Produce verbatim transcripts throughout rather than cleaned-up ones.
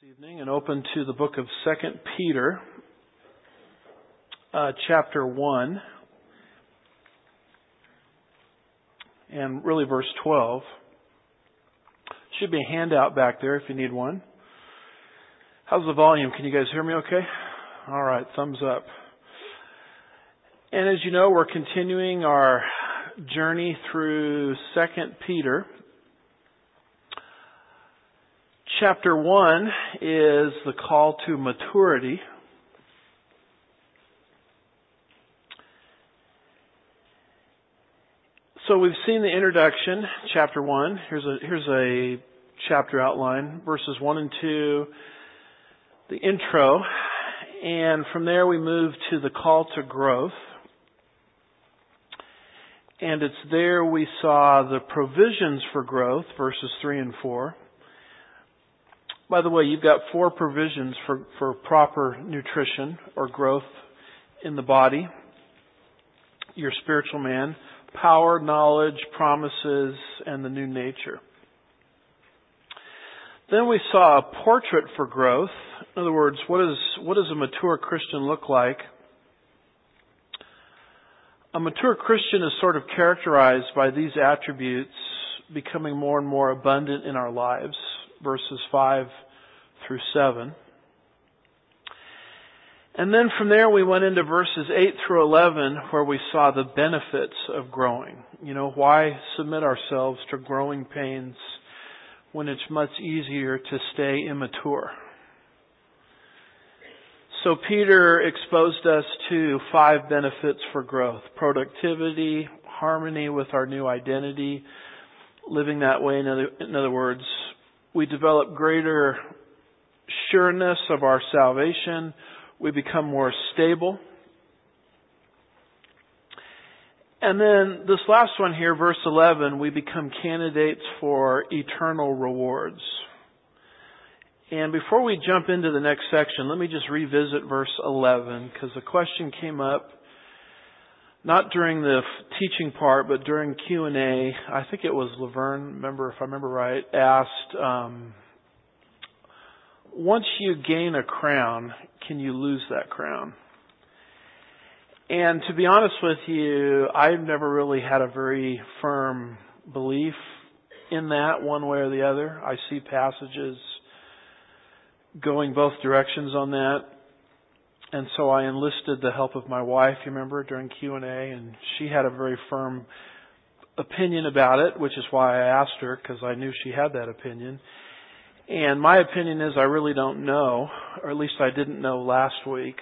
Evening and open to the book of Second Peter, uh, chapter one, and really verse twelve. Should be a handout back there if you need one. How's the volume? Can you guys hear me okay? All right, thumbs up. And as you know, we're continuing our journey through Second Peter. Chapter one is the call to maturity. So we've seen the introduction, chapter one. Here's a here's a chapter outline, verses one and two, the intro, and from there we move to the call to growth. And it's there we saw the provisions for growth, verses three and four. By the way, you've got four provisions for, for proper nutrition or growth in the body. Your spiritual man, power, knowledge, promises, and the new nature. Then we saw a portrait for growth. In other words, what is what does a mature Christian look like? A mature Christian is sort of characterized by these attributes becoming more and more abundant in our lives. Verses five through seven. And then from there we went into verses eight through eleven where we saw the benefits of growing. You know, why submit ourselves to growing pains when it's much easier to stay immature? So Peter exposed us to five benefits for growth. Productivity, harmony with our new identity, living that way. In other, in other words, we develop greater sureness of our salvation. We become more stable. And then this last one here, verse eleven, we become candidates for eternal rewards. And before we jump into the next section, let me just revisit verse eleven, because the question came up not during the teaching part, but during Q and A. I think it was Laverne, remember, if I remember right, asked, um, once you gain a crown, can you lose that crown? And to be honest with you, I've never really had a very firm belief in that one way or the other. I see passages going both directions on that. And so I enlisted the help of my wife, you remember, during Q and A, and she had a very firm opinion about it, which is why I asked her, because I knew she had that opinion. And my opinion is I really don't know, or at least I didn't know last week.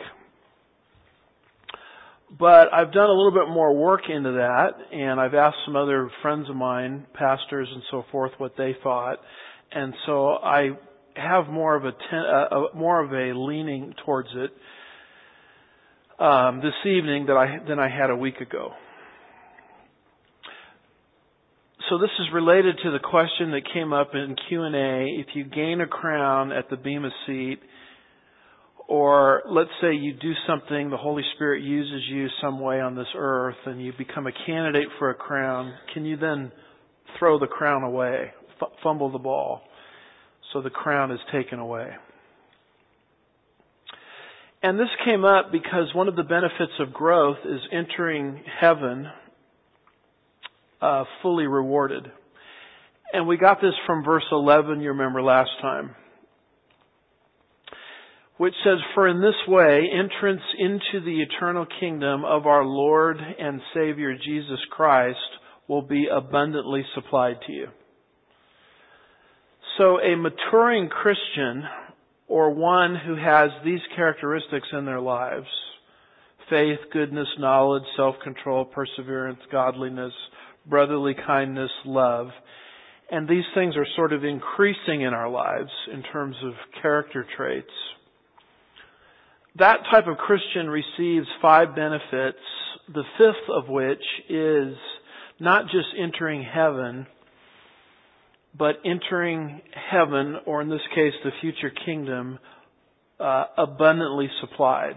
But I've done a little bit more work into that, and I've asked some other friends of mine, pastors and so forth, what they thought. And so I have more of a, ten, uh, more of a leaning towards it Um, this evening that I than I had a week ago. So this is related to the question that came up in Q and A. If you gain a crown at the Bema seat, or let's say you do something, the Holy Spirit uses you some way on this earth, and you become a candidate for a crown, can you then throw the crown away, f- fumble the ball, so the crown is taken away? And this came up because one of the benefits of growth is entering heaven uh, fully rewarded. And we got this from verse eleven, you remember last time, which says, "For in this way, entrance into the eternal kingdom of our Lord and Savior Jesus Christ will be abundantly supplied to you." So a maturing Christian, or one who has these characteristics in their lives, faith, goodness, knowledge, self-control, perseverance, godliness, brotherly kindness, love, and these things are sort of increasing in our lives in terms of character traits. That type of Christian receives five benefits, the fifth of which is not just entering heaven, but entering heaven, or in this case the future kingdom, uh, abundantly supplied.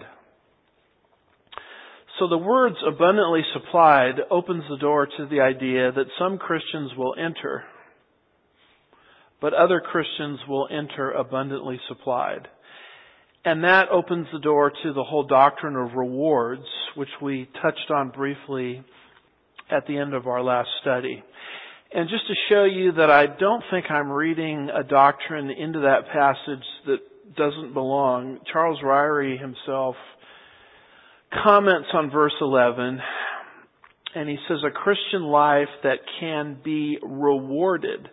So the words abundantly supplied opens the door to the idea that some Christians will enter but other Christians will enter abundantly supplied. And that opens the door to the whole doctrine of rewards, which we touched on briefly at the end of our last study. And just to show you that I don't think I'm reading a doctrine into that passage that doesn't belong, Charles Ryrie himself comments on verse eleven, and he says, a Christian life that can be rewarded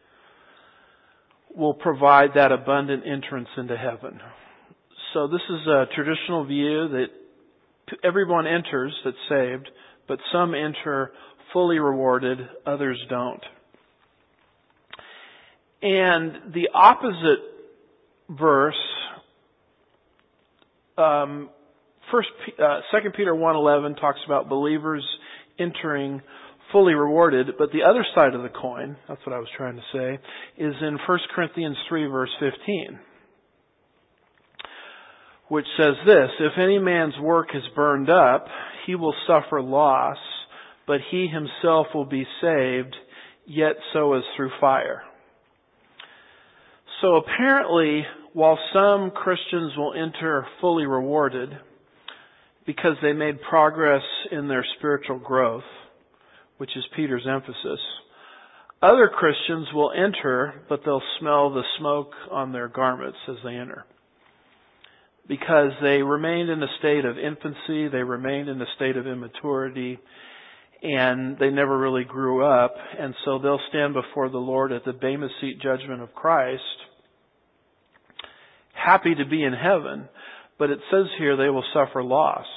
will provide that abundant entrance into heaven. So this is a traditional view that everyone enters that's saved, but some enter fully rewarded, others don't. And the opposite verse, um, First, uh, Second Peter one eleven talks about believers entering fully rewarded, but the other side of the coin, that's what I was trying to say, is in First Corinthians three verse fifteen, which says this, if any man's work is burned up, he will suffer loss, but he himself will be saved, yet so as through fire. So apparently, while some Christians will enter fully rewarded because they made progress in their spiritual growth, which is Peter's emphasis, other Christians will enter, but they'll smell the smoke on their garments as they enter. Because they remained in a state of infancy, they remained in a state of immaturity, and they never really grew up, and so they'll stand before the Lord at the Bema Seat judgment of Christ, happy to be in heaven, but it says here they will suffer loss.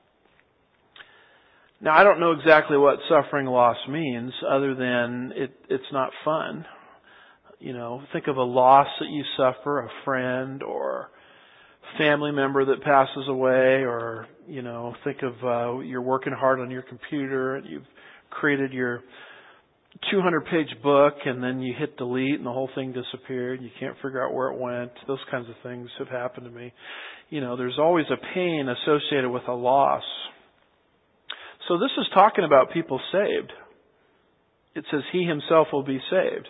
Now, I don't know exactly what suffering loss means, other than it, it's not fun. You know, think of a loss that you suffer, a friend or family member that passes away, or, you know, think of uh, you're working hard on your computer and you've created your two hundred page book and then you hit delete and the whole thing disappeared. You can't figure out where it went. Those kinds of things have happened to me. You know, there's always a pain associated with a loss. So this is talking about people saved. It says he himself will be saved.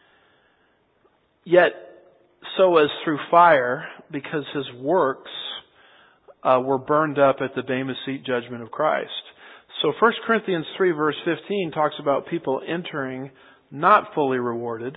Yet, so as through fire, because his works uh, were burned up at the Bema Seat judgment of Christ. So First Corinthians three verse fifteen talks about people entering not fully rewarded.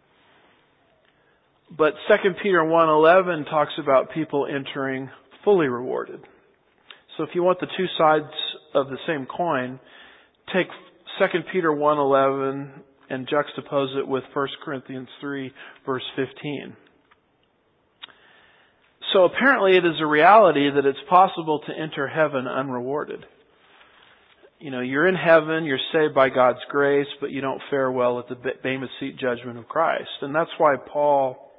But Second Peter one eleven talks about people entering fully rewarded. So if you want the two sides of the same coin, take Second Peter one eleven and juxtapose it with First Corinthians three verse fifteen. So apparently it is a reality that it's possible to enter heaven unrewarded. You know, you're in heaven, you're saved by God's grace, but you don't fare well at the Bema Seat judgment of Christ. And that's why Paul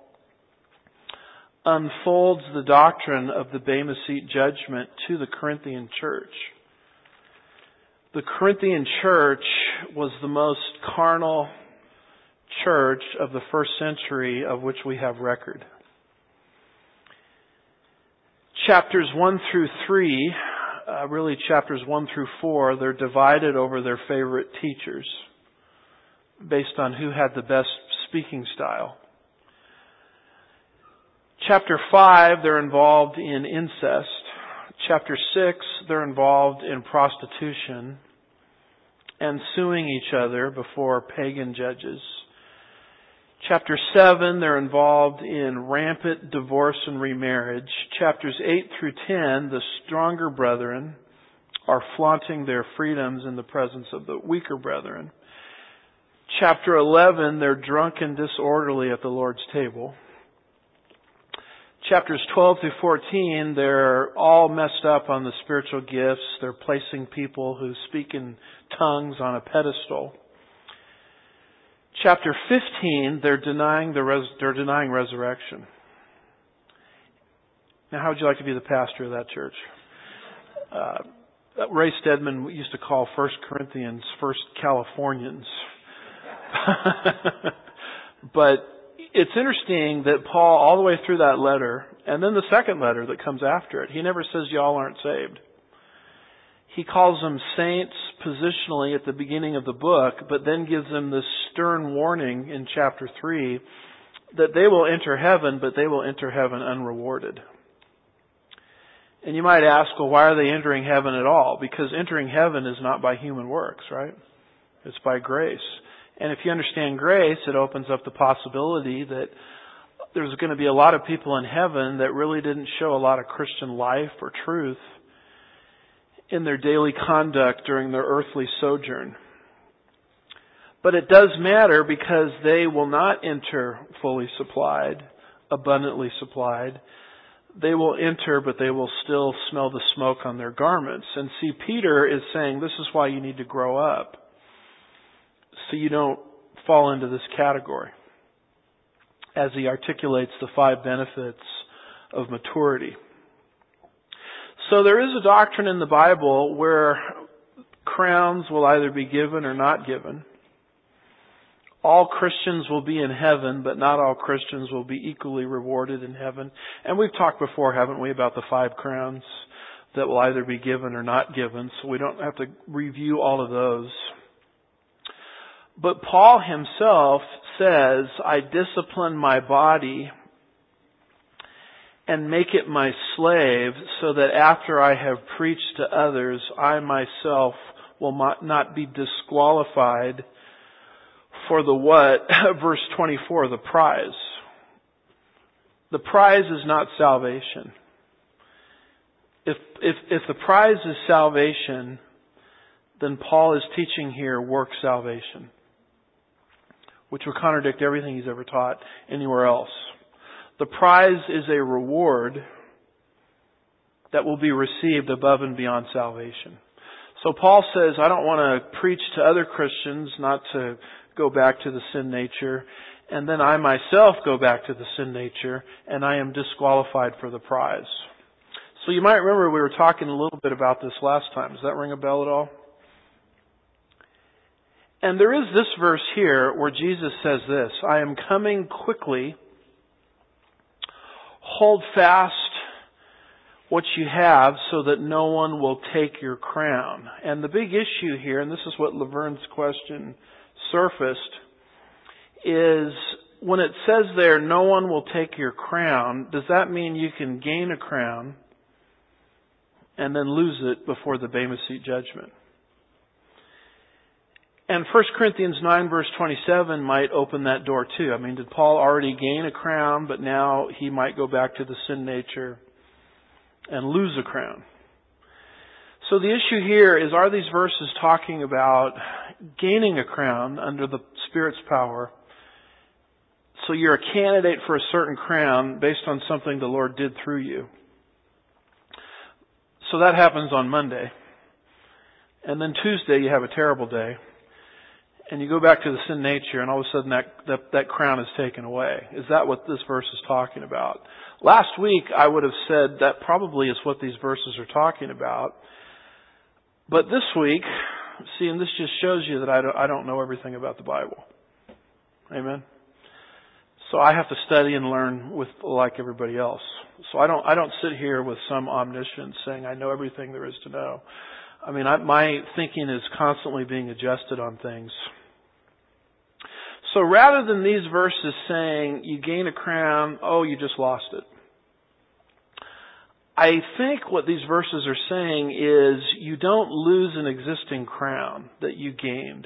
unfolds the doctrine of the Bema Seat judgment to the Corinthian church. The Corinthian church was the most carnal church of the first century of which we have record. Chapters one through three, uh, really chapters one through four, they're divided over their favorite teachers based on who had the best speaking style. Chapter five, they're involved in incest. Chapter six, they're involved in prostitution and suing each other before pagan judges. Chapter seven, they're involved in rampant divorce and remarriage. Chapters eight through ten, the stronger brethren are flaunting their freedoms in the presence of the weaker brethren. Chapter eleven, they're drunk and disorderly at the Lord's table. Chapters twelve through fourteen, they're all messed up on the spiritual gifts. They're placing people who speak in tongues on a pedestal. Chapter fifteen, they're denying the res- they're denying resurrection. Now, how would you like to be the pastor of that church? Uh, Ray Stedman used to call First Corinthians First Californians. But it's interesting that Paul, all the way through that letter, and then the second letter that comes after it, he never says y'all aren't saved. He calls them saints positionally at the beginning of the book, but then gives them this stern warning in chapter three that they will enter heaven, but they will enter heaven unrewarded. And you might ask, well, why are they entering heaven at all? Because entering heaven is not by human works, right? It's by grace. And if you understand grace, it opens up the possibility that there's going to be a lot of people in heaven that really didn't show a lot of Christian life or truth in their daily conduct during their earthly sojourn. But it does matter because they will not enter fully supplied, abundantly supplied. They will enter, but they will still smell the smoke on their garments. And see, Peter is saying this is why you need to grow up, so you don't fall into this category, as he articulates the five benefits of maturity. So there is a doctrine in the Bible where crowns will either be given or not given. All Christians will be in heaven, but not all Christians will be equally rewarded in heaven. And we've talked before, haven't we, about the five crowns that will either be given or not given, so we don't have to review all of those. But Paul himself says, I discipline my body and make it my slave, so that after I have preached to others, I myself will not be disqualified for the what? Verse twenty-four, the prize. The prize is not salvation. If, if, if the prize is salvation, then Paul is teaching here work salvation, which would contradict everything he's ever taught anywhere else. The prize is a reward that will be received above and beyond salvation. So Paul says, I don't want to preach to other Christians not to go back to the sin nature, and then I myself go back to the sin nature, and I am disqualified for the prize. So you might remember we were talking a little bit about this last time. Does that ring a bell at all? And there is this verse here where Jesus says this, I am coming quickly. Hold fast what you have so that no one will take your crown. And the big issue here, and this is what Laverne's question surfaced, is when it says there, no one will take your crown, does that mean you can gain a crown and then lose it before the Bema Seat judgment? And First Corinthians nine verse twenty-seven might open that door too. I mean, did Paul already gain a crown, but now he might go back to the sin nature and lose a crown? So the issue here is, are these verses talking about gaining a crown under the Spirit's power? So you're a candidate for a certain crown based on something the Lord did through you. So that happens on Monday. And then Tuesday you have a terrible day. And you go back to the sin nature, and all of a sudden that, that, that crown is taken away. Is that what this verse is talking about? Last week I would have said that probably is what these verses are talking about. But this week, see, and this just shows you that I don't, I don't know everything about the Bible. Amen? So I have to study and learn with like everybody else. So I don't I don't sit here with some omniscience saying I know everything there is to know. I mean, I, my thinking is constantly being adjusted on things. So rather than these verses saying you gain a crown, oh, you just lost it, I think what these verses are saying is you don't lose an existing crown that you gained.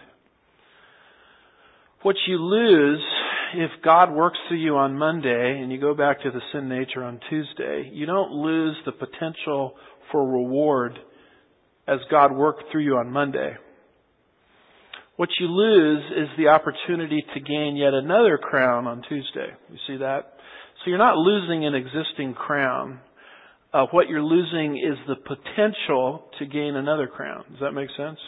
What you lose, if God works through you on Monday and you go back to the sin nature on Tuesday, you don't lose the potential for reward as God worked through you on Monday. What you lose is the opportunity to gain yet another crown on Tuesday. You see that? So you're not losing an existing crown. Uh, what you're losing is the potential to gain another crown. Does that make sense?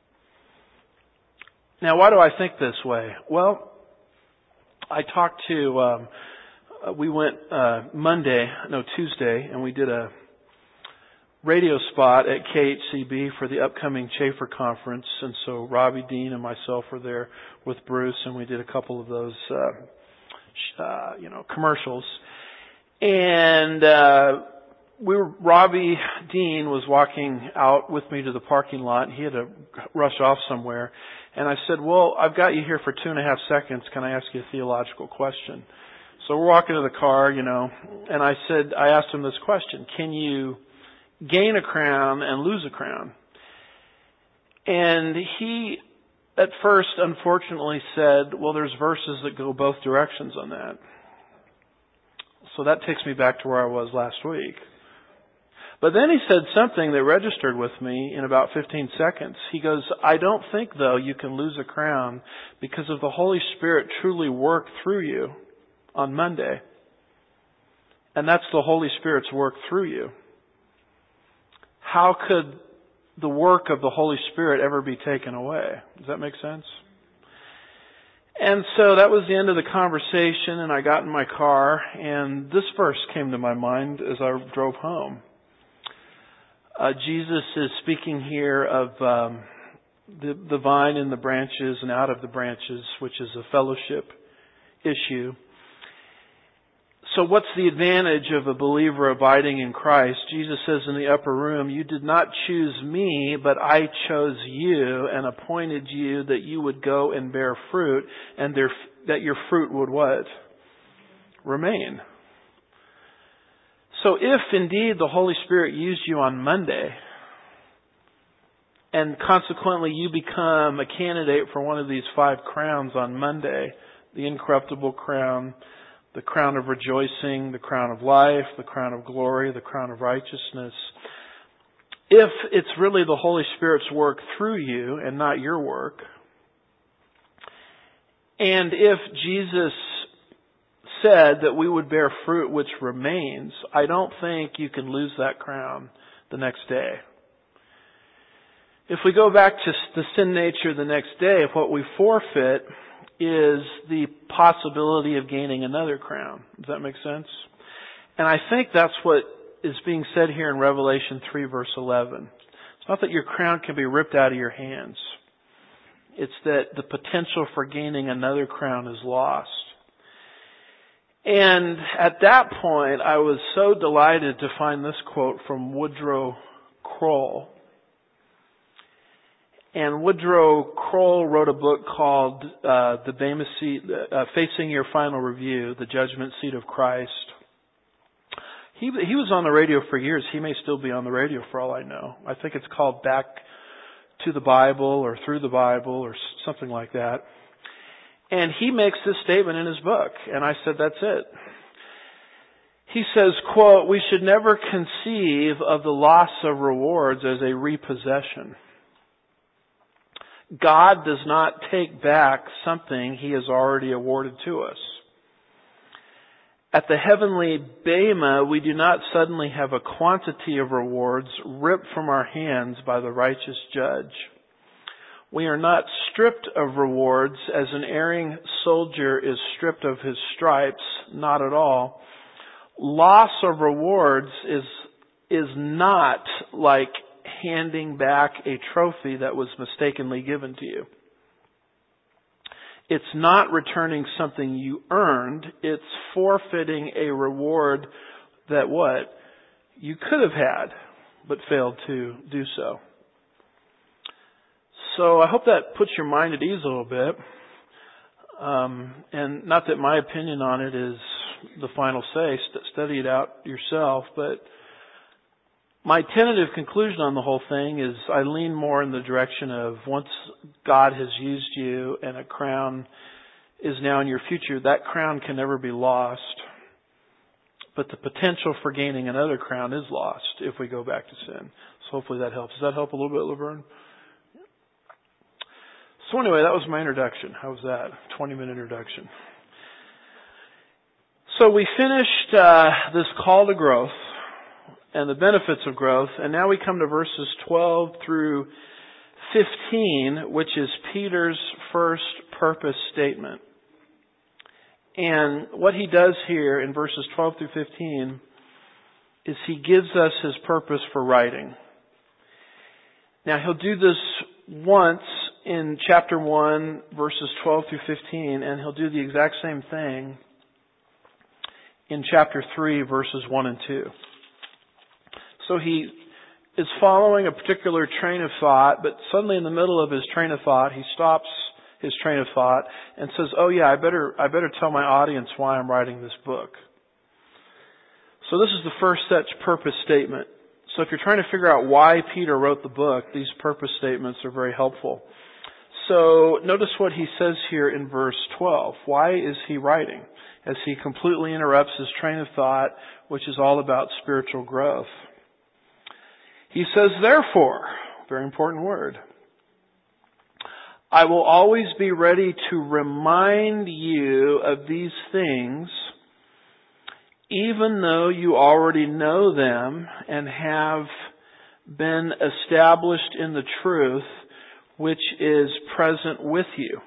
Now, why do I think this way? Well, I talked to, um, uh, we went uh, Monday, no, Tuesday, and we did a radio spot at K H C B for the upcoming Chafer Conference. And so Robbie Dean and myself were there with Bruce, and we did a couple of those, uh, uh, you know, commercials. And uh we were, Robbie Dean was walking out with me to the parking lot. He had to rush off somewhere. And I said, well, I've got you here for two and a half seconds. Can I ask you a theological question? So we're walking to the car, you know, and I said, I asked him this question: can you gain a crown and lose a crown? And he, at first, unfortunately said, well, there's verses that go both directions on that. So that takes me back to where I was last week. But then he said something that registered with me in about fifteen seconds. He goes, I don't think, though, you can lose a crown because if the Holy Spirit truly worked through you on Monday, and that's the Holy Spirit's work through you, how could the work of the Holy Spirit ever be taken away? Does that make sense? And so that was the end of the conversation, and I got in my car, and this verse came to my mind as I drove home. Uh, Jesus is speaking here of um, the, the vine and the branches and out of the branches, which is a fellowship issue. So what's the advantage of a believer abiding in Christ? Jesus says in the upper room, you did not choose me, but I chose you and appointed you that you would go and bear fruit, and there, that your fruit would what? Remain. So if indeed the Holy Spirit used you on Monday, and consequently you become a candidate for one of these five crowns on Monday, the incorruptible crown, the crown of rejoicing, the crown of life, the crown of glory, the crown of righteousness, if it's really the Holy Spirit's work through you and not your work, and if Jesus said that we would bear fruit which remains, I don't think you can lose that crown the next day. If we go back to the sin nature the next day, if what we forfeit is the possibility of gaining another crown. Does that make sense? And I think that's what is being said here in Revelation three verse eleven. It's not that your crown can be ripped out of your hands. It's that the potential for gaining another crown is lost. And at that point, I was so delighted to find this quote from Woodrow Kroll. And Woodrow Kroll wrote a book called uh, The Bema Seat, uh, Facing Your Final Review, The Judgment Seat of Christ. He he was on the radio for years. He may still be on the radio for all I know. I think it's called Back to the Bible or Through the Bible or something like that. And he makes this statement in his book, and I said, that's it. He says, quote, we should never conceive of the loss of rewards as a repossession. God does not take back something He has already awarded to us. At the heavenly Bema, we do not suddenly have a quantity of rewards ripped from our hands by the righteous judge. We are not stripped of rewards as an erring soldier is stripped of his stripes. Not at all. Loss of rewards is, is not like handing back a trophy that was mistakenly given to you. It's not returning something you earned. It's forfeiting a reward that what? You could have had, but failed to do so. So I hope that puts your mind at ease a little bit. Um, and not that my opinion on it is the final say. St- study it out yourself. But my tentative conclusion on the whole thing is I lean more in the direction of once God has used you and a crown is now in your future, that crown can never be lost. But the potential for gaining another crown is lost if we go back to sin. So hopefully that helps. Does that help a little bit, Laverne? So anyway, that was my introduction. How was that? twenty minute introduction. So we finished uh, this call to growth and the benefits of growth, and now we come to verses twelve through fifteen, which is Peter's first purpose statement. And what he does here in verses twelve through fifteen is he gives us his purpose for writing. Now he'll do this once in chapter one, verses twelve through fifteen, and he'll do the exact same thing in chapter three, verses one and two. So he is following a particular train of thought, but suddenly in the middle of his train of thought, he stops his train of thought, and says, oh yeah, I better, I better tell my audience why I'm writing this book. So this is the first such purpose statement. So if you're trying to figure out why Peter wrote the book, these purpose statements are very helpful. So notice what he says here in verse twelve. Why is he writing? As he completely interrupts his train of thought, which is all about spiritual growth. He says, therefore, very important word, I will always be ready to remind you of these things, even though you already know them and have been established in the truth which is present with you.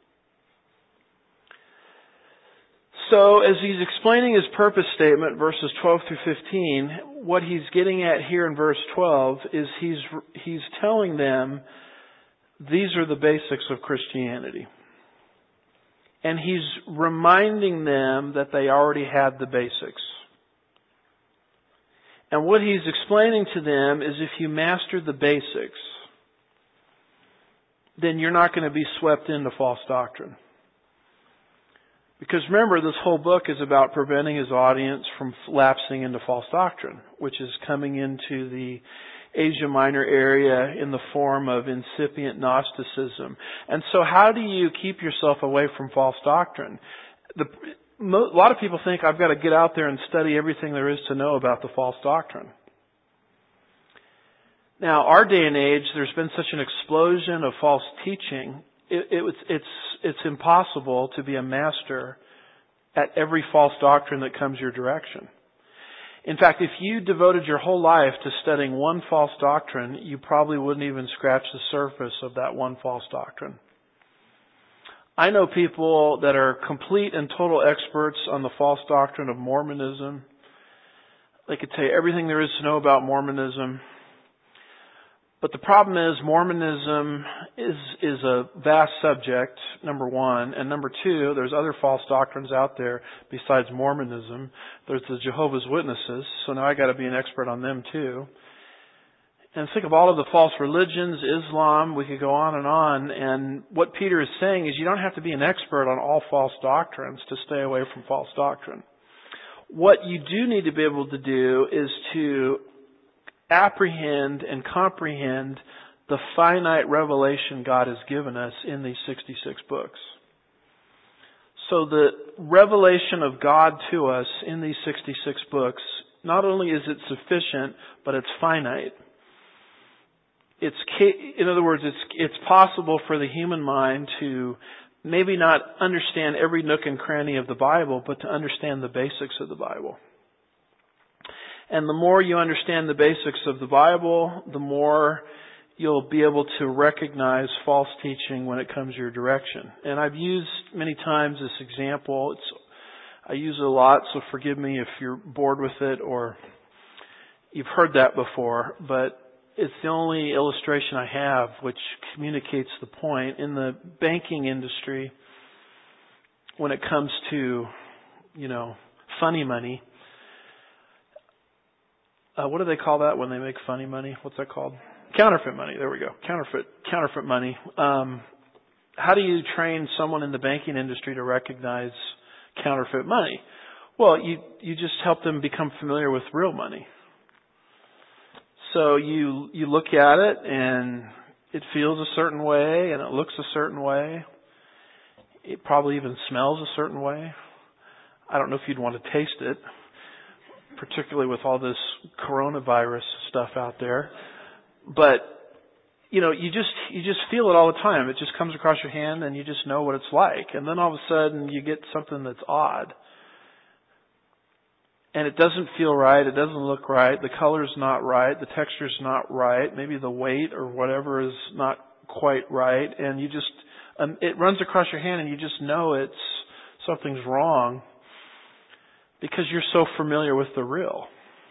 So as he's explaining his purpose statement, verses twelve through fifteen, what he's getting at here in verse twelve is he's he's telling them these are the basics of Christianity. And he's reminding them that they already had the basics. And what he's explaining to them is if you master the basics, then you're not going to be swept into false doctrine. Because remember, this whole book is about preventing his audience from lapsing into false doctrine, which is coming into the Asia Minor area in the form of incipient Gnosticism. And so how do you keep yourself away from false doctrine? The, a lot of people think I've got to get out there and study everything there is to know about the false doctrine. Now, our day and age, there's been such an explosion of false teaching, it, it, it's, it's impossible to be a master at every false doctrine that comes your direction. In fact, if you devoted your whole life to studying one false doctrine, you probably wouldn't even scratch the surface of that one false doctrine. I know people that are complete and total experts on the false doctrine of Mormonism. They could tell you everything there is to know about Mormonism. But the problem is Mormonism is is a vast subject, number one. And number two, there's other false doctrines out there besides Mormonism. There's the Jehovah's Witnesses, so now I got to be an expert on them too. And think of all of the false religions, Islam, we could go on and on. And what Peter is saying is you don't have to be an expert on all false doctrines to stay away from false doctrine. What you do need to be able to do is to apprehend and comprehend the finite revelation God has given us in these sixty-six books. So the revelation of God to us in these sixty-six books, not only is it sufficient, but it's finite. It's, in other words, it's, it's possible for the human mind to maybe not understand every nook and cranny of the Bible, but to understand the basics of the Bible. And the more you understand the basics of the Bible, the more you'll be able to recognize false teaching when it comes your direction. And I've used many times this example. It's, I use it a lot, so forgive me if you're bored with it or you've heard that before. But it's the only illustration I have which communicates the point. In the banking industry, when it comes to, you know, funny money, Uh, what do they call that when they make funny money? What's that called? Counterfeit money. There we go. Counterfeit, counterfeit money. Um, how do you train someone in the banking industry to recognize counterfeit money? Well, you, you just help them become familiar with real money. So you, you look at it and it feels a certain way and it looks a certain way. It probably even smells a certain way. I don't know if you'd want to taste it, particularly with all this coronavirus stuff out there. But, you know, you just, you just feel it all the time. It just comes across your hand and you just know what it's like. And then all of a sudden you get something that's odd. And it doesn't feel right. It doesn't look right. The color's not right. The texture's not right. Maybe the weight or whatever is not quite right. And you just, um, it runs across your hand and you just know it's, something's wrong. Because you're so familiar with the real.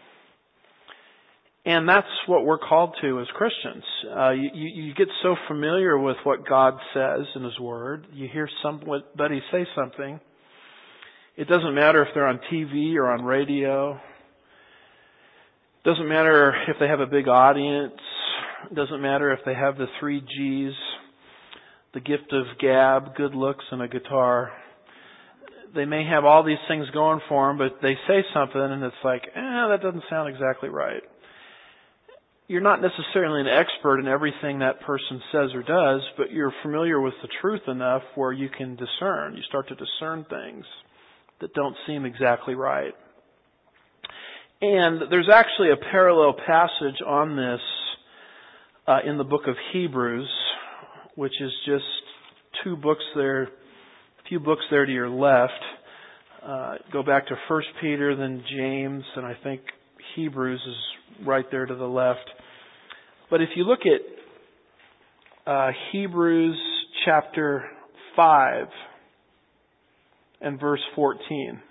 And that's what we're called to as Christians. Uh, you, you get so familiar with what God says in His Word. You hear somebody say something. It doesn't matter if they're on T V or on radio. It doesn't matter if they have a big audience. It doesn't matter if they have the three G's. the gift of gab, good looks, and a guitar. They may have all these things going for them, but they say something and it's like, eh, that doesn't sound exactly right. You're not necessarily an expert in everything that person says or does, but you're familiar with the truth enough where you can discern. You start to discern things that don't seem exactly right. And there's actually a parallel passage on this uh, in the book of Hebrews, which is just two books there, a few books there to your left. Uh, go back to First Peter, then James, and I think Hebrews is right there to the left. But if you look at uh, Hebrews chapter five and verse fourteen,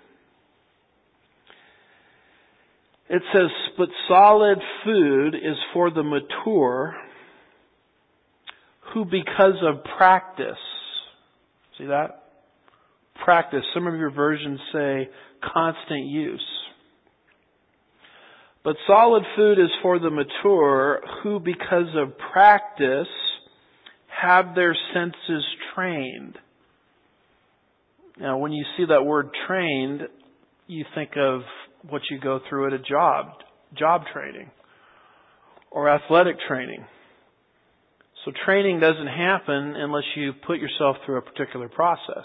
it says, "But solid food is for the mature, who because of practice," see that? Practice. Some of your versions say constant use. "But solid food is for the mature, who because of practice have their senses trained." Now, when you see that word trained, you think of what you go through at a job, job training, or athletic training. So training doesn't happen unless you put yourself through a particular process.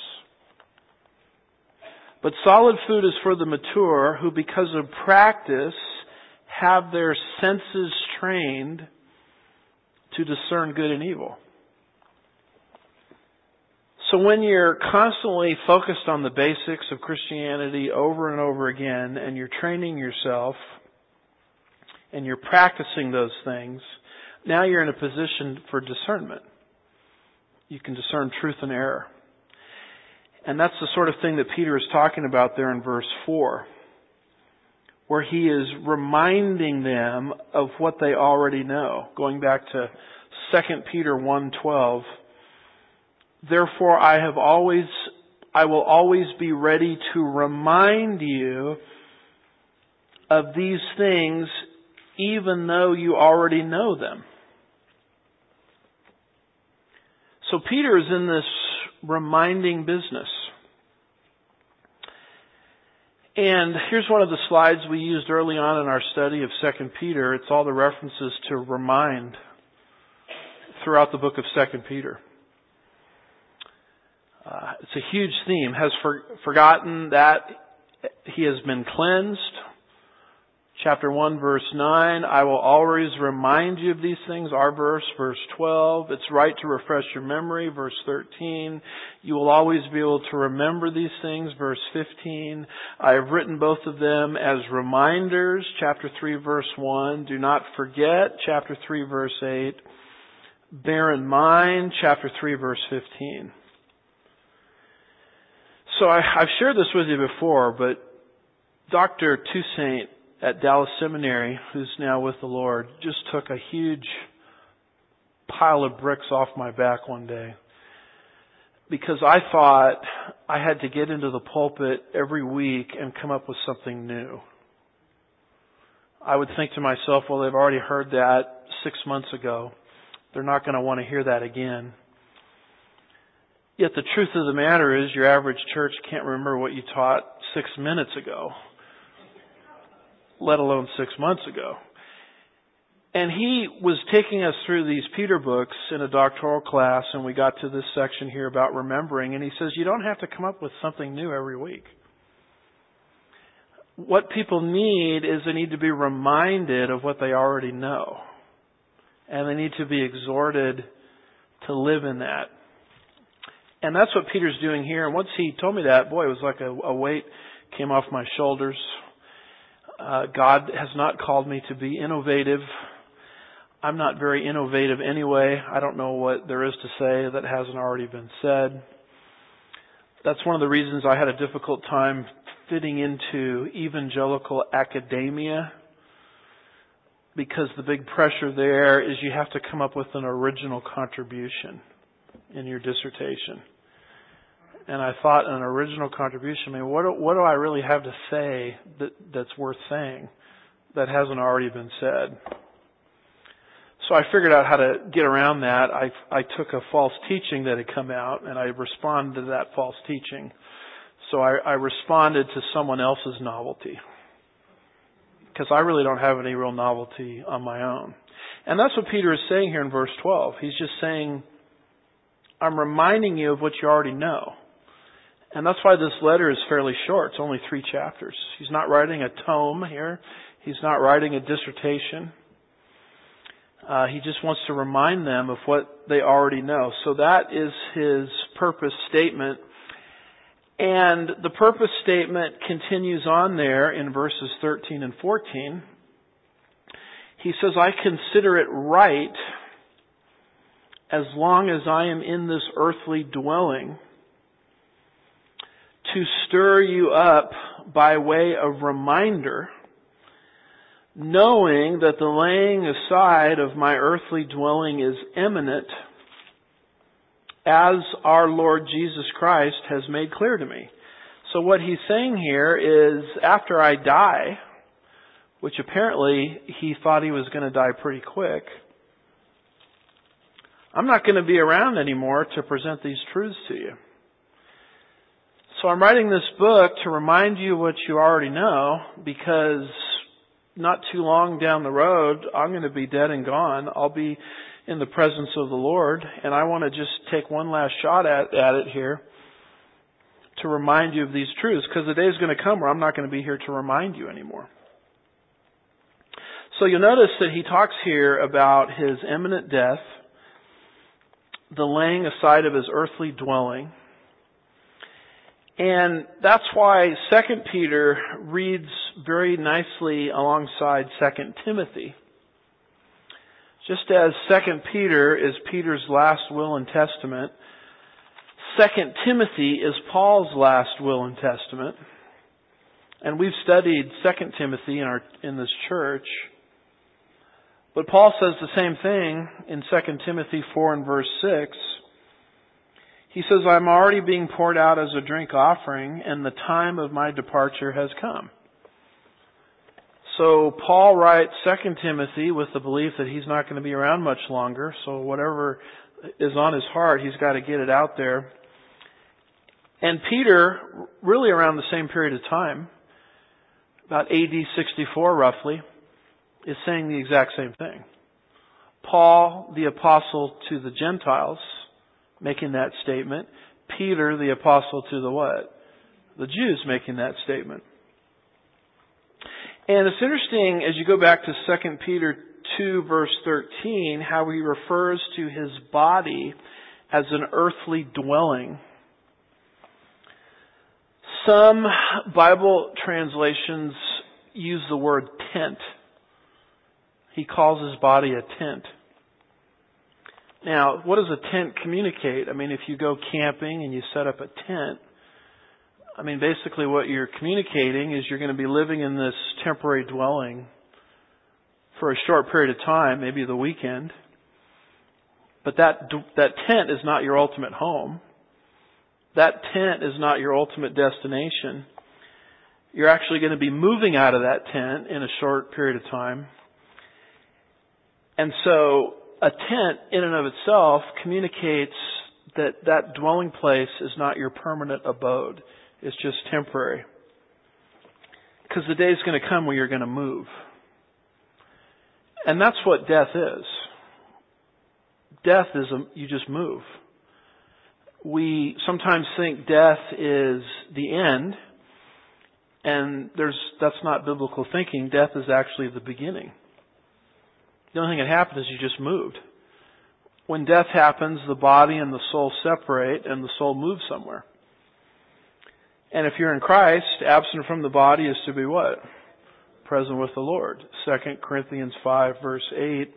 "But solid food is for the mature, who because of practice have their senses trained to discern good and evil." So when you're constantly focused on the basics of Christianity over and over again, and you're training yourself, and you're practicing those things, now you're in a position for discernment. You can discern truth and error. And that's the sort of thing that Peter is talking about there in verse four, where he is reminding them of what they already know. Going back to Second Peter one twelve, "Therefore I have always, I will always be ready to remind you of these things, even though you already know them." So Peter is in this reminding business. And here's one of the slides we used early on in our study of Second Peter. It's all the references to remind throughout the book of Second Peter. Uh, it's a huge theme. Has for, forgotten that he has been cleansed. Chapter one, verse nine, "I will always remind you of these things," our verse, verse twelve. "It's right to refresh your memory," verse thirteen. "You will always be able to remember these things," verse fifteen. "I have written both of them as reminders," chapter three, verse one. "Do not forget," chapter three, verse eight. "Bear in mind," chapter three, verse fifteen. So I, I've shared this with you before, but Doctor Toussaint at Dallas Seminary, who's now with the Lord, just took a huge pile of bricks off my back one day, because I thought I had to get into the pulpit every week and come up with something new. I would think to myself, well, they've already heard that six months ago. They're not going to want to hear that again. Yet the truth of the matter is, your average church can't remember what you taught six minutes ago, let alone six months ago. And he was taking us through these Peter books in a doctoral class, and we got to this section here about remembering, and he says you don't have to come up with something new every week. What people need is they need to be reminded of what they already know. And they need to be exhorted to live in that. And that's what Peter's doing here. And once he told me that, boy, it was like a, a weight came off my shoulders. Uh, God has not called me to be innovative. I'm not very innovative anyway. I don't know what there is to say that hasn't already been said. That's one of the reasons I had a difficult time fitting into evangelical academia, because the big pressure there is you have to come up with an original contribution in your dissertation. And I thought, an original contribution, I mean, what do, what do I really have to say that, that's worth saying that hasn't already been said? So I figured out how to get around that. I, I took a false teaching that had come out and I responded to that false teaching. So I, I responded to someone else's novelty. Because I really don't have any real novelty on my own. And that's what Peter is saying here in verse twelve. He's just saying, I'm reminding you of what you already know. And that's why this letter is fairly short. It's only three chapters. He's not writing a tome here. He's not writing a dissertation. Uh, he just wants to remind them of what they already know. So that is his purpose statement. And the purpose statement continues on there in verses thirteen and fourteen. He says, I consider it right, as long as I am in this earthly dwelling, to stir you up by way of reminder, knowing that the laying aside of my earthly dwelling is imminent, as our Lord Jesus Christ has made clear to me. So what he's saying here is, after I die, which apparently he thought he was going to die pretty quick, I'm not going to be around anymore to present these truths to you. So I'm writing this book to remind you what you already know, because not too long down the road, I'm going to be dead and gone. I'll be in the presence of the Lord, and I want to just take one last shot at, at it here to remind you of these truths, because the day is going to come where I'm not going to be here to remind you anymore. So you'll notice that he talks here about his imminent death, the laying aside of his earthly dwelling. And that's why Second Peter reads very nicely alongside Second Timothy. Just as Second Peter is Peter's last will and testament, Second Timothy is Paul's last will and testament. And we've studied Second Timothy in our in this church. But Paul says the same thing in Second Timothy four and verse six. He says, I'm already being poured out as a drink offering, and the time of my departure has come. So Paul writes Second Timothy with the belief that he's not going to be around much longer. So whatever is on his heart, he's got to get it out there. And Peter, really around the same period of time, about A D sixty-four roughly, is saying the exact same thing. Paul, the apostle to the Gentiles, making that statement. Peter, the apostle to the what? The Jews, making that statement. And it's interesting as you go back to Second Peter two verse thirteen, how he refers to his body as an earthly dwelling. Some Bible translations use the word tent. He calls his body a tent. Now, what does a tent communicate? I mean, if you go camping and you set up a tent, I mean, basically what you're communicating is you're going to be living in this temporary dwelling for a short period of time, maybe the weekend. But that that tent is not your ultimate home. That tent is not your ultimate destination. You're actually going to be moving out of that tent in a short period of time. And so a tent in and of itself communicates that that dwelling place is not your permanent abode. It's just temporary. Because the day is going to come where you're going to move. And that's what death is. Death is a, you just move. We sometimes think death is the end, and there's that's not biblical thinking. Death is actually the beginning. The only thing that happens is you just moved. When death happens, the body and the soul separate, and the soul moves somewhere. And if you're in Christ, absent from the body is to be what? Present with the Lord. Second Corinthians five, verse eight.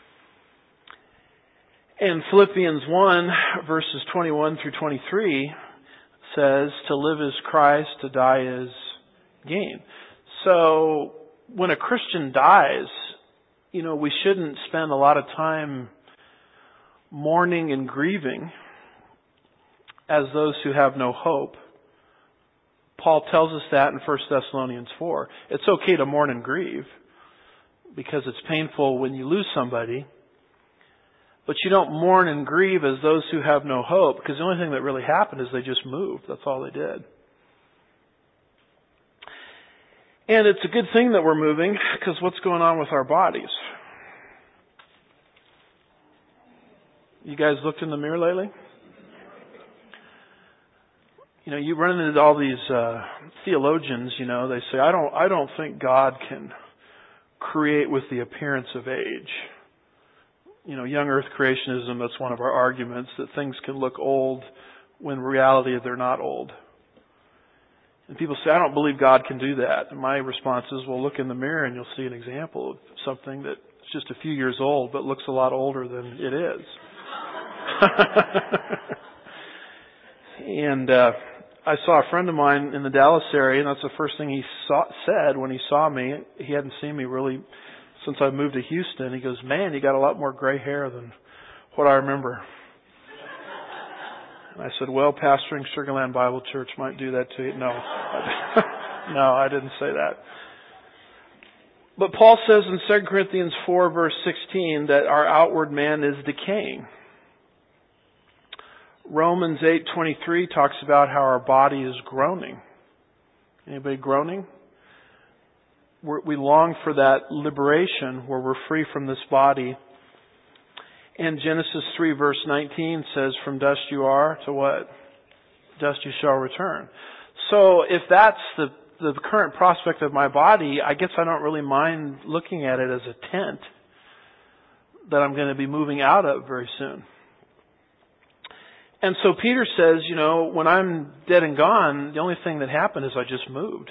And Philippians one, verses twenty-one through twenty-three says, to live is Christ, to die is gain. So, when a Christian dies, you know, we shouldn't spend a lot of time mourning and grieving as those who have no hope. Paul tells us that in First Thessalonians four. It's okay to mourn and grieve because it's painful when you lose somebody, But you don't mourn and grieve as those who have no hope, because the only thing that really happened is they just moved. That's all they did. And it's a good thing that we're moving, because what's going on with our bodies? You guys looked in the mirror lately? You know, you run into all these uh, theologians, you know, they say, I don't, I don't think God can create with the appearance of age. You know, young earth creationism, that's one of our arguments, that things can look old when in reality they're not old. And people say, I don't believe God can do that. And my response is, well, look in the mirror and you'll see an example of something that's just a few years old, but looks a lot older than it is. and uh, I saw a friend of mine in the Dallas area, and that's the first thing he saw, said when he saw me. He hadn't seen me really since I moved to Houston. He goes, man, you got a lot more gray hair than what I remember. And I said, well, pastoring Sugar Land Bible Church might do that to you. No. No, I didn't say that. But Paul says in Second Corinthians four, verse sixteen, that our outward man is decaying. Romans eight twenty-three talks about how our body is groaning. Anybody groaning? We're, we long for that liberation where we're free from this body. And Genesis three verse nineteen says, from dust you are to what? Dust you shall return. So if that's the, the current prospect of my body, I guess I don't really mind looking at it as a tent that I'm going to be moving out of very soon. And so Peter says, you know, when I'm dead and gone, the only thing that happened is I just moved.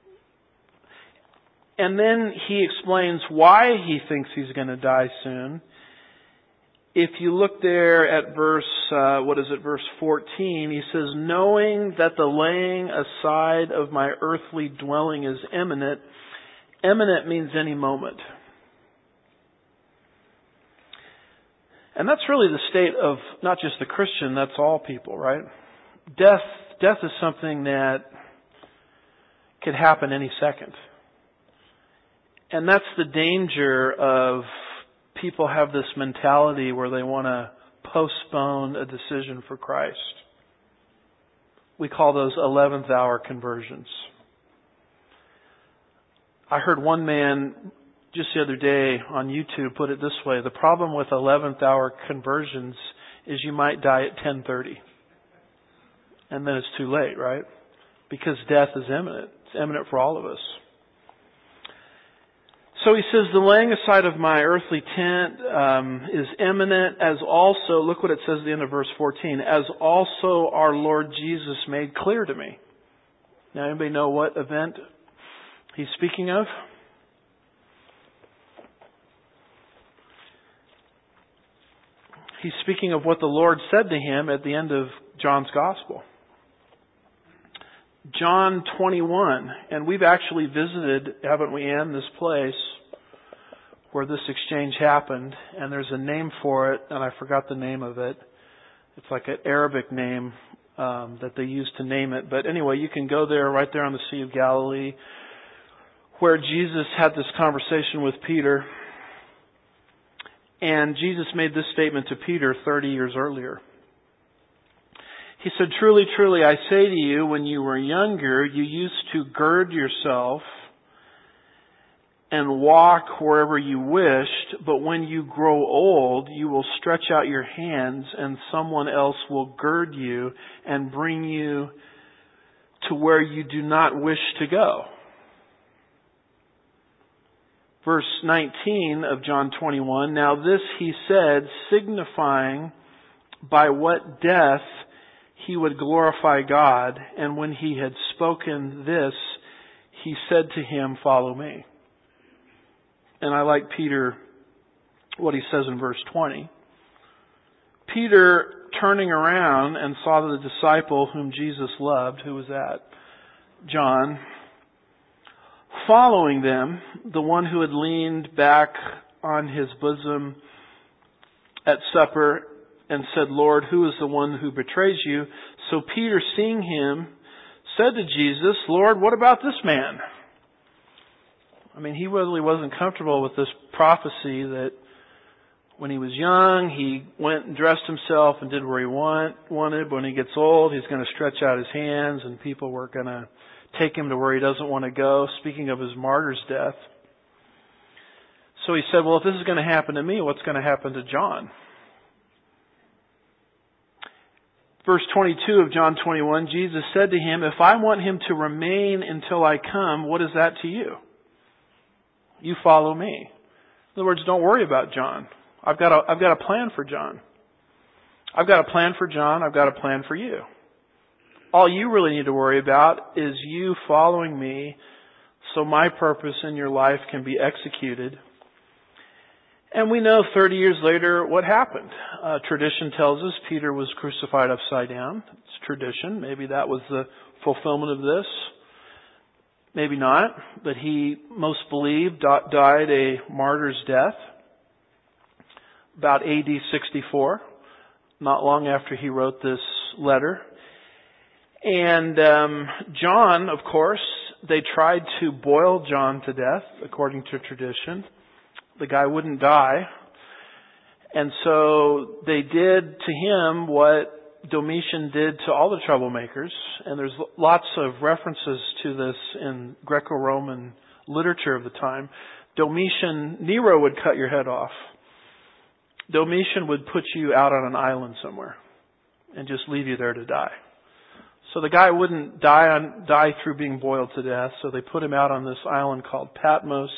And then he explains why he thinks he's going to die soon. If you look there at verse, uh, what is it, verse fourteen, he says, knowing that the laying aside of my earthly dwelling is imminent. Imminent means any moment. And that's really the state of not just the Christian, that's all people, right? Death, death is something that could happen any second. And that's the danger of people have this mentality where they want to postpone a decision for Christ. We call those eleventh hour conversions. I heard one man just the other day on YouTube put it this way: the problem with eleventh hour conversions is you might die at ten thirty. And then it's too late, right? Because death is imminent. It's imminent for all of us. So he says, the laying aside of my earthly tent um, is imminent, as also, look what it says at the end of verse fourteen, as also our Lord Jesus made clear to me. Now, anybody know what event he's speaking of? He's speaking of what the Lord said to him at the end of John's Gospel. John twenty-one, and we've actually visited, haven't we, Ann, this place where this exchange happened, and there's a name for it, and I forgot the name of it. It's like an Arabic name um, that they use to name it. But anyway, you can go there, right there on the Sea of Galilee, where Jesus had this conversation with Peter. And Jesus made this statement to Peter thirty years earlier. He said, truly, truly, I say to you, when you were younger, you used to gird yourself and walk wherever you wished, but when you grow old, you will stretch out your hands and someone else will gird you and bring you to where you do not wish to go. Verse nineteen of John twenty-one, now this he said, signifying by what death he would glorify God, and when he had spoken this, he said to him, follow me. And I like Peter, what he says in verse twenty. Peter, turning around and saw the disciple whom Jesus loved, who was that? John, following them, the one who had leaned back on his bosom at supper and said, Lord, who is the one who betrays you? So Peter, seeing him, said to Jesus, Lord, what about this man? I mean, he really wasn't comfortable with this prophecy that When he was young, he went and dressed himself and did where he want, wanted. When he gets old, he's going to stretch out his hands and people were going to take him to where he doesn't want to go, speaking of his martyr's death. So he said, well, if this is going to happen to me, what's going to happen to John? Verse twenty-two of John twenty-one, Jesus said to him, if I want him to remain until I come, what is that to you? You follow me. In other words, don't worry about John. I've got a, I've got a plan for John. I've got a plan for John. I've got a plan for you. All you really need to worry about is you following me so my purpose in your life can be executed. And we know thirty years later what happened. Uh, tradition tells us Peter was crucified upside down. It's tradition. Maybe that was the fulfillment of this. Maybe not. But he, most believed, died a martyr's death about A D sixty-four, not long after he wrote this letter. And um, John, of course, they tried to boil John to death, according to tradition. The guy wouldn't die. And so they did to him what Domitian did to all the troublemakers. And there's lots of references to this in Greco-Roman literature of the time. Domitian, Nero would cut your head off. Domitian would put you out on an island somewhere and just leave you there to die. So the guy wouldn't die on, die through being boiled to death. So they put him out on this island called Patmos.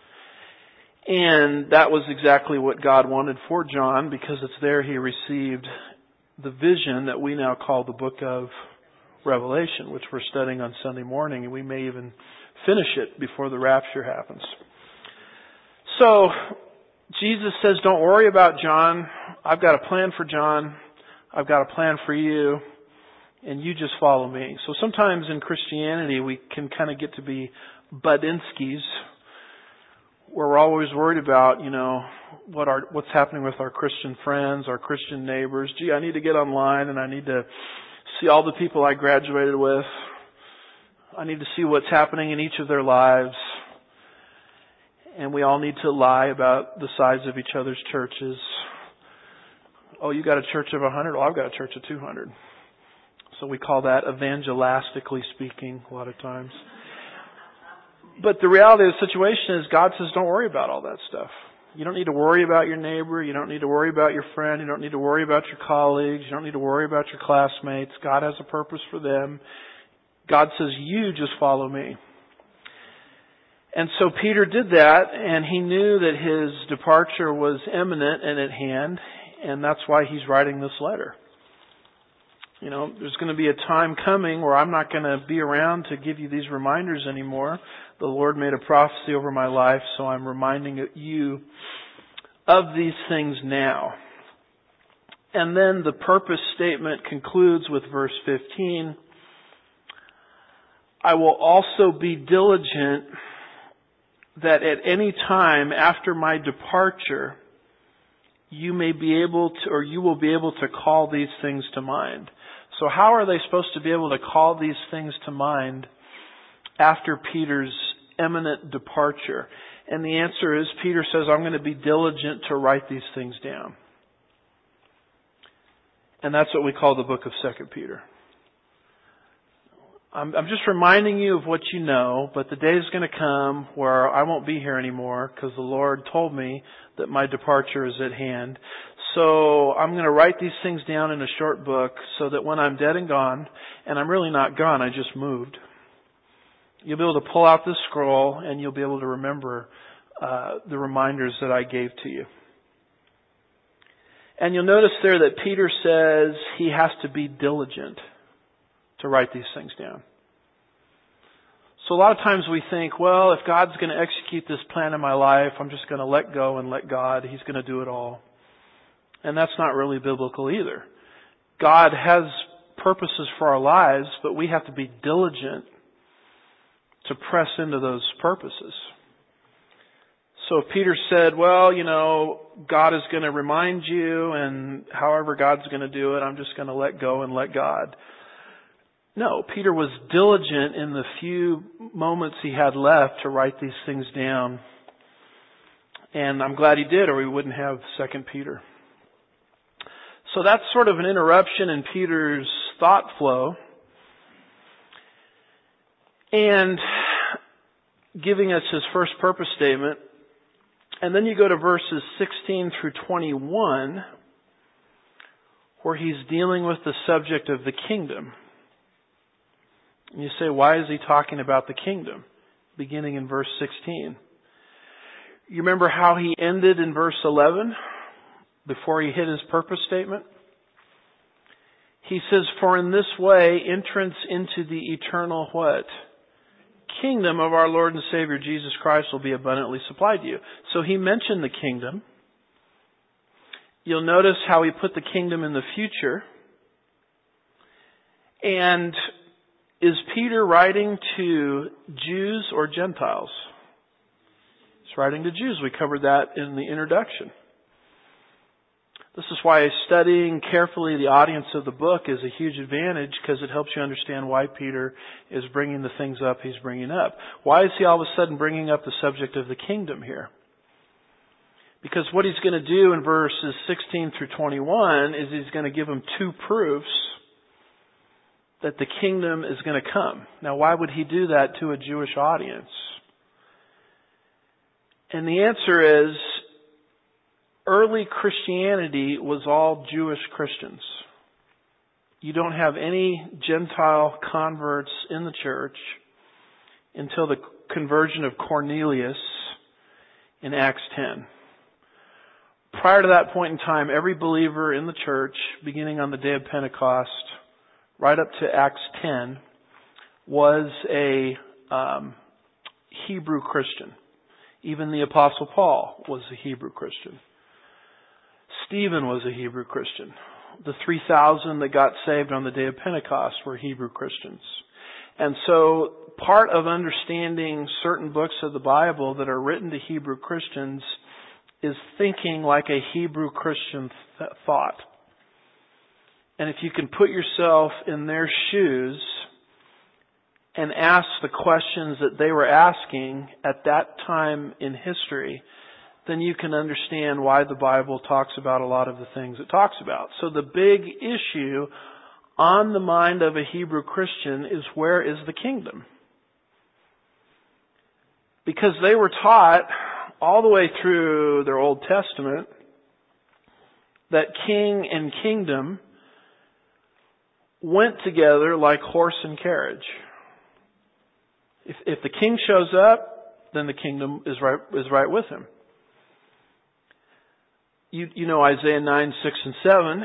And that was exactly what God wanted for John, because it's there he received the vision that we now call the book of Revelation, which we're studying on Sunday morning, and we may even finish it before the rapture happens. So Jesus says, don't worry about John. I've got a plan for John. I've got a plan for you. And you just follow me. So sometimes in Christianity we can kind of get to be Budinskis, where we're always worried about, you know, what our, what's happening with our Christian friends, our Christian neighbors. Gee, I need to get online and I need to see all the people I graduated with. I need to see what's happening in each of their lives. And we all need to lie about the size of each other's churches. Oh, you got a church of a hundred? Oh, I've got a church of two hundred. So we call that evangelistically speaking a lot of times. But the reality of the situation is God says don't worry about all that stuff. You don't need to worry about your neighbor. You don't need to worry about your friend. You don't need to worry about your colleagues. You don't need to worry about your classmates. God has a purpose for them. God says you just follow me. And so Peter did that, and he knew that his departure was imminent and at hand, and that's why he's writing this letter. You know, there's going to be a time coming where I'm not going to be around to give you these reminders anymore. The Lord made a prophecy over my life, so I'm reminding you of these things now. And then the purpose statement concludes with verse fifteen. I will also be diligent that at any time after my departure, you may be able to, or you will be able to call these things to mind. So how are they supposed to be able to call these things to mind after Peter's imminent departure? And the answer is, Peter says, I'm going to be diligent to write these things down. And that's what we call the book of Second Peter. I'm, I'm just reminding you of what you know, but the day is going to come where I won't be here anymore because the Lord told me that my departure is at hand. So I'm going to write these things down in a short book so that when I'm dead and gone, and I'm really not gone, I just moved, you'll be able to pull out this scroll and you'll be able to remember uh, the reminders that I gave to you. And you'll notice there that Peter says he has to be diligent to write these things down. So a lot of times we think, well, if God's going to execute this plan in my life, I'm just going to let go and let God. He's going to do it all. And that's not really biblical either. God has purposes for our lives, but we have to be diligent to press into those purposes. So if Peter said, well, you know, God is going to remind you, and however God's going to do it, I'm just going to let go and let God. No, Peter was diligent in the few moments he had left to write these things down. And I'm glad he did, or we wouldn't have Second Peter. So that's sort of an interruption in Peter's thought flow. And giving us his first purpose statement. And then you go to verses sixteen through twenty-one, where he's dealing with the subject of the kingdom. And you say, why is he talking about the kingdom? Beginning in verse sixteen. You remember how he ended in verse eleven, before he hit his purpose statement? He says, for in this way, entrance into the eternal what? Kingdom of our Lord and Savior Jesus Christ will be abundantly supplied to you. So he mentioned the kingdom. You'll notice how he put the kingdom in the future. And is Peter writing to Jews or Gentiles? He's writing to Jews. We covered that in the introduction. This is why studying carefully the audience of the book is a huge advantage, because it helps you understand why Peter is bringing the things up he's bringing up. Why is he all of a sudden bringing up the subject of the kingdom here? Because what he's going to do in verses sixteen through twenty-one is he's going to give them two proofs that the kingdom is going to come. Now, why would he do that to a Jewish audience? And the answer is, early Christianity was all Jewish Christians. You don't have any Gentile converts in the church until the conversion of Cornelius in Acts ten. Prior to that point in time, every believer in the church, beginning on the day of Pentecost, right up to Acts ten, was a um, Hebrew Christian. Even the Apostle Paul was a Hebrew Christian. Stephen was a Hebrew Christian. The three thousand that got saved on the day of Pentecost were Hebrew Christians. And so part of understanding certain books of the Bible that are written to Hebrew Christians is thinking like a Hebrew Christian th- thought. And if you can put yourself in their shoes and ask the questions that they were asking at that time in history, then you can understand why the Bible talks about a lot of the things it talks about. So the big issue on the mind of a Hebrew Christian is, where is the kingdom? Because they were taught all the way through their Old Testament that king and kingdom went together like horse and carriage. If, if the king shows up, then the kingdom is right, is right with him. You, you know Isaiah nine, six and seven.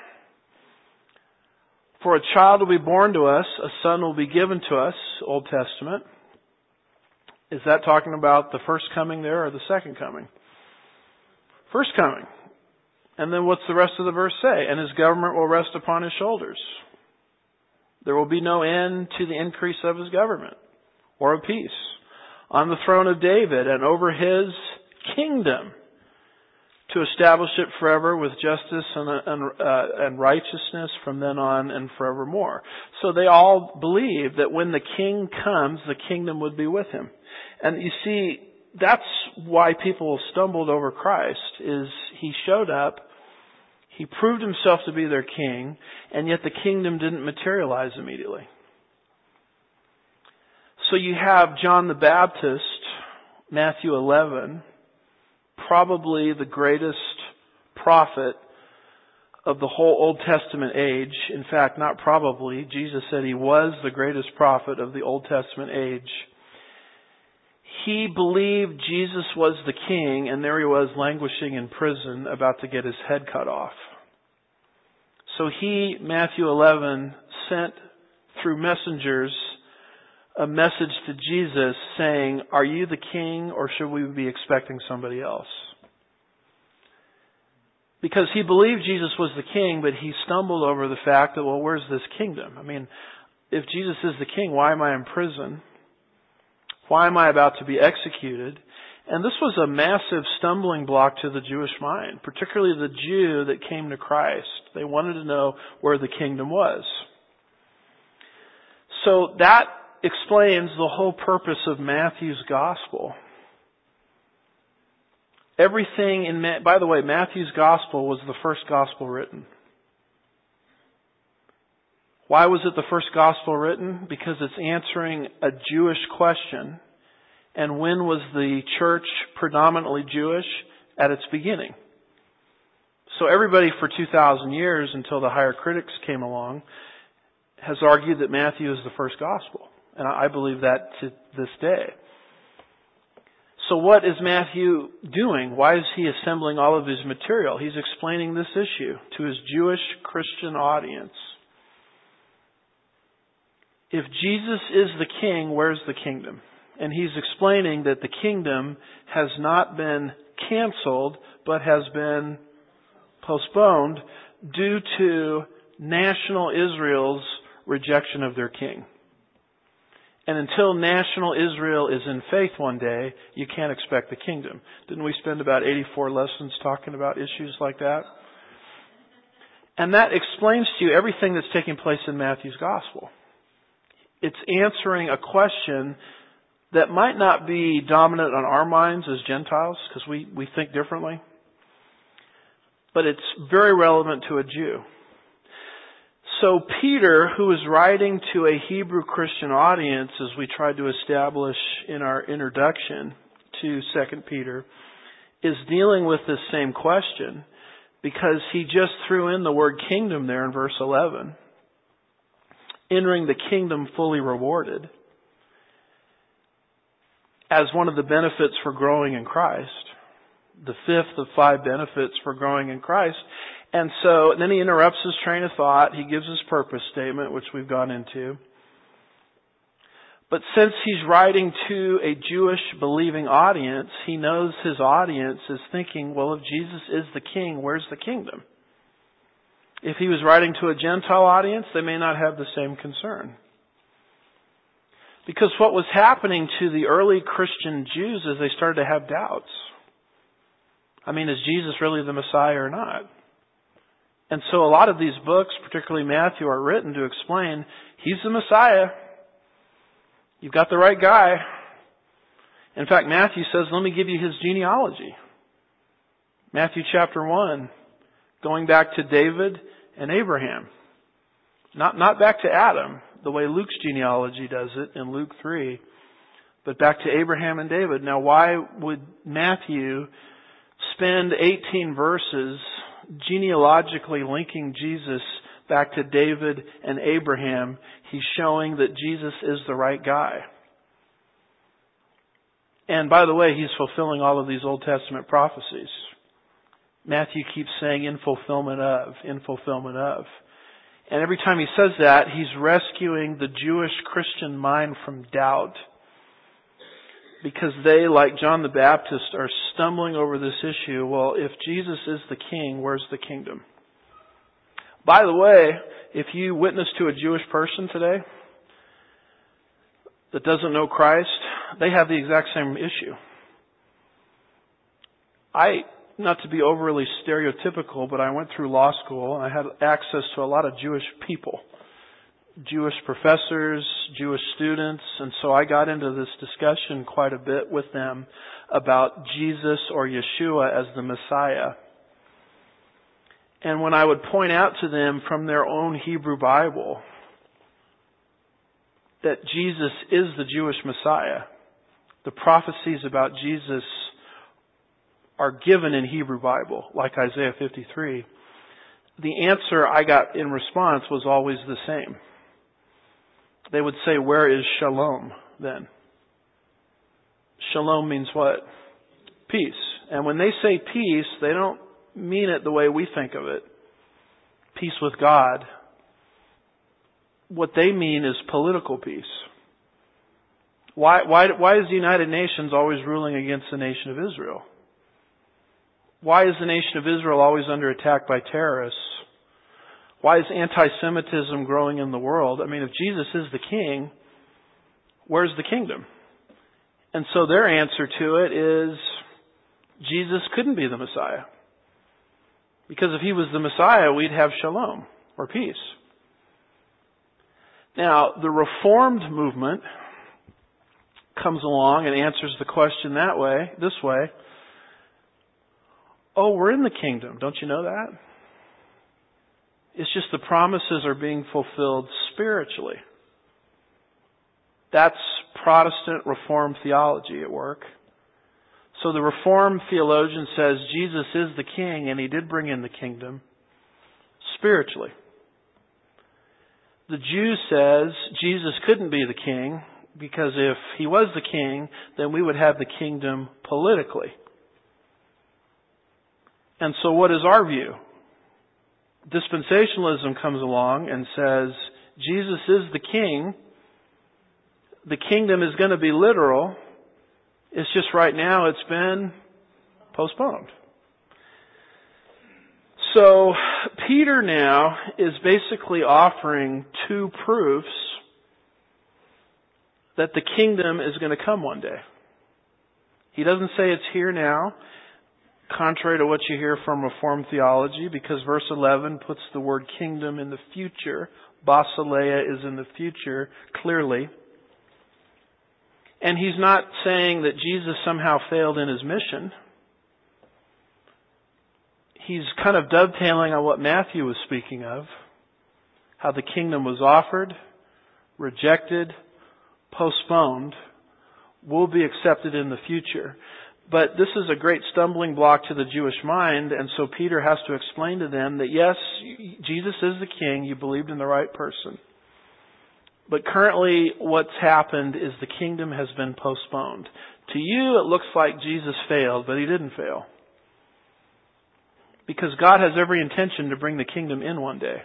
For a child will be born to us, a son will be given to us, Old Testament. Is that talking about the first coming there or the second coming? First coming. And then what's the rest of the verse say? And his government will rest upon his shoulders. There will be no end to the increase of his government or of peace on the throne of David and over his kingdom, to establish it forever with justice and, and, uh, and righteousness from then on and forevermore. So they all believe that when the king comes, the kingdom would be with him. And you see, that's why people stumbled over Christ, is he showed up, he proved himself to be their king, and yet the kingdom didn't materialize immediately. So you have John the Baptist, Matthew eleven, probably the greatest prophet of the whole Old Testament age. In fact, not probably. Jesus said he was the greatest prophet of the Old Testament age. He believed Jesus was the king, and there he was languishing in prison, about to get his head cut off. So he, Matthew eleven, sent through messengers a message to Jesus saying, are you the king, or should we be expecting somebody else? Because he believed Jesus was the king, but he stumbled over the fact that, well, where's this kingdom? I mean, if Jesus is the king, why am I in prison? Why am I about to be executed? And this was a massive stumbling block to the Jewish mind, particularly the Jew that came to Christ. They wanted to know where the kingdom was. So that explains the whole purpose of Matthew's gospel. Everything in, Ma- by the way, Matthew's gospel was the first gospel written. Why was it the first gospel written? Because it's answering a Jewish question. And when was the church predominantly Jewish? At its beginning. So everybody for two thousand years, until the higher critics came along, has argued that Matthew is the first gospel. And I believe that to this day. So what is Matthew doing? Why is he assembling all of his material? He's explaining this issue to his Jewish Christian audience. If Jesus is the king, where's the kingdom? And he's explaining that the kingdom has not been canceled, but has been postponed due to national Israel's rejection of their king. And until national Israel is in faith one day, you can't expect the kingdom. Didn't we spend about eighty-four lessons talking about issues like that? And that explains to you everything that's taking place in Matthew's gospel. It's answering a question that might not be dominant on our minds as Gentiles, because we, we think differently. But it's very relevant to a Jew. So Peter, who is writing to a Hebrew Christian audience, as we tried to establish in our introduction to Second Peter, is dealing with this same question because he just threw in the word kingdom there in verse eleven. Entering the kingdom fully rewarded as one of the benefits for growing in Christ. The fifth of five benefits for growing in Christ. And so then he interrupts his train of thought. He gives his purpose statement, which we've gone into. But since he's writing to a Jewish believing audience, he knows his audience is thinking, well, if Jesus is the king, where's the kingdom? If he was writing to a Gentile audience, they may not have the same concern. Because what was happening to the early Christian Jews is they started to have doubts. I mean, is Jesus really the Messiah or not? And so a lot of these books, particularly Matthew, are written to explain, he's the Messiah. You've got the right guy. In fact, Matthew says, let me give you his genealogy. Matthew chapter one, going back to David and Abraham. Not, not back to Adam, the way Luke's genealogy does it in Luke three, but back to Abraham and David. Now, why would Matthew spend eighteen verses genealogically linking Jesus back to David and Abraham? He's showing that Jesus is the right guy. And by the way, he's fulfilling all of these Old Testament prophecies. Matthew keeps saying in fulfillment of, in fulfillment of. And every time he says that, he's rescuing the Jewish Christian mind from doubt. Because they, like John the Baptist, are stumbling over this issue. Well, if Jesus is the king, where's the kingdom? By the way, if you witness to a Jewish person today that doesn't know Christ, they have the exact same issue. I, not to be overly stereotypical, but I went through law school and I had access to a lot of Jewish people. Jewish professors, Jewish students, and so I got into this discussion quite a bit with them about Jesus or Yeshua as the Messiah. And when I would point out to them from their own Hebrew Bible that Jesus is the Jewish Messiah, the prophecies about Jesus are given in Hebrew Bible, like Isaiah fifty-three, the answer I got in response was always the same. They would say, where is shalom then? Shalom means what? Peace. And when they say peace, they don't mean it the way we think of it. Peace with God. What they mean is political peace. Why, why, why is the United Nations always ruling against the nation of Israel? Why is the nation of Israel always under attack by terrorists? Why is anti-Semitism growing in the world? I mean, if Jesus is the king, where's the kingdom? And so their answer to it is Jesus couldn't be the Messiah. Because if he was the Messiah, we'd have shalom, or peace. Now, the Reformed movement comes along and answers the question that way, this way. Oh, we're in the kingdom. Don't you know that? It's just the promises are being fulfilled spiritually. That's Protestant Reformed theology at work. So the Reformed theologian says Jesus is the king and he did bring in the kingdom spiritually. The Jew says Jesus couldn't be the king because if he was the king, then we would have the kingdom politically. And so what is our view? Dispensationalism comes along and says Jesus is the king. The kingdom is going to be literal. It's just right now it's been postponed. So Peter now is basically offering two proofs that the kingdom is going to come one day. He doesn't say it's here now, contrary to what you hear from Reformed theology, because verse eleven puts the word kingdom in the future. Basileia is in the future, clearly. And he's not saying that Jesus somehow failed in his mission. He's kind of dovetailing on what Matthew was speaking of. How the kingdom was offered, rejected, postponed, will be accepted in the future. But this is a great stumbling block to the Jewish mind, and so Peter has to explain to them that yes, Jesus is the king, you believed in the right person. But currently what's happened is the kingdom has been postponed. To you it looks like Jesus failed, but he didn't fail. Because God has every intention to bring the kingdom in one day.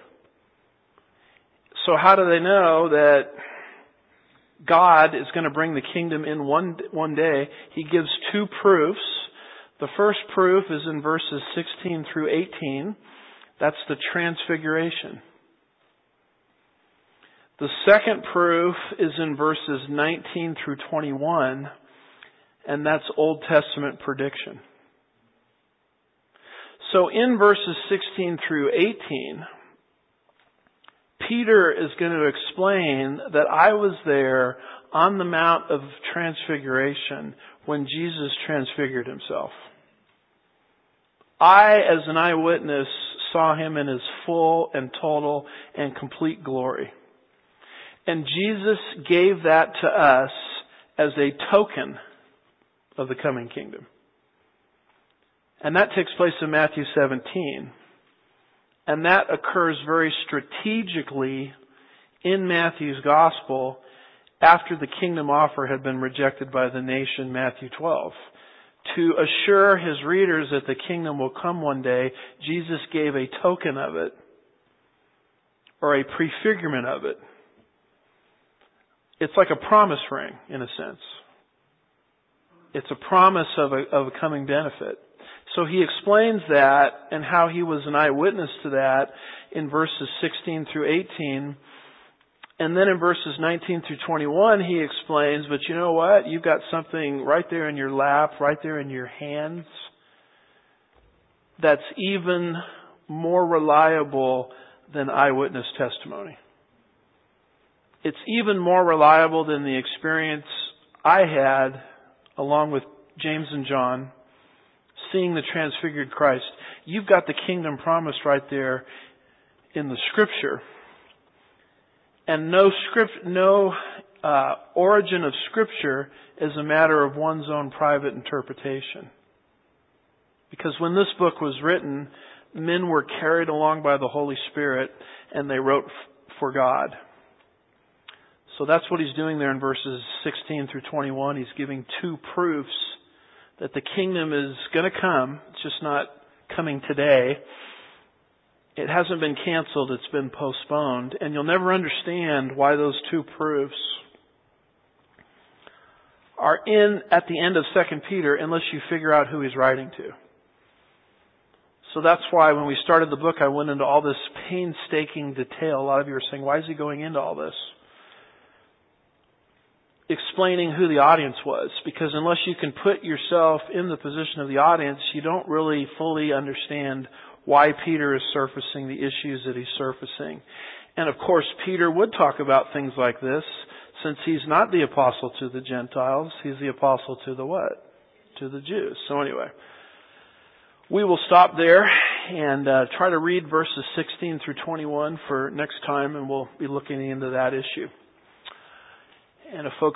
So how do they know that God is going to bring the kingdom in one, one day? He gives two proofs. The first proof is in verses sixteen through eighteen. That's the transfiguration. The second proof is in verses nineteen through twenty-one, and that's Old Testament prediction. So in verses sixteen through eighteen, Peter is going to explain that I was there on the Mount of Transfiguration when Jesus transfigured himself. I, as an eyewitness, saw him in his full and total and complete glory. And Jesus gave that to us as a token of the coming kingdom. And that takes place in Matthew seventeen. And that occurs very strategically in Matthew's gospel after the kingdom offer had been rejected by the nation, Matthew twelve. To assure his readers that the kingdom will come one day, Jesus gave a token of it, or a prefigurement of it. It's like a promise ring, in a sense. It's a promise of a, of a coming benefit. So he explains that and how he was an eyewitness to that in verses sixteen through eighteen. And then in verses nineteen through twenty-one, he explains, but you know what? You've got something right there in your lap, right there in your hands, that's even more reliable than eyewitness testimony. It's even more reliable than the experience I had, along with James and John, seeing the transfigured Christ. You've got the kingdom promised right there in the Scripture. And no script, no uh, origin of Scripture is a matter of one's own private interpretation. Because when this book was written, men were carried along by the Holy Spirit and they wrote f- for God. So that's what he's doing there in verses sixteen through twenty-one. He's giving two proofs that the kingdom is going to come. It's just not coming today. It hasn't been canceled. It's been postponed. And you'll never understand why those two proofs are in at the end of Second Peter unless you figure out who he's writing to. So that's why when we started the book, I went into all this painstaking detail. A lot of you are saying, why is he going into all this? Explaining who the audience was, because unless you can put yourself in the position of the audience, you don't really fully understand why Peter is surfacing the issues that he's surfacing. And of course, Peter would talk about things like this, since he's not the apostle to the Gentiles, he's the apostle to the what? To the Jews. So anyway, we will stop there and uh, try to read verses sixteen through twenty-one for next time, and we'll be looking into that issue. And if folks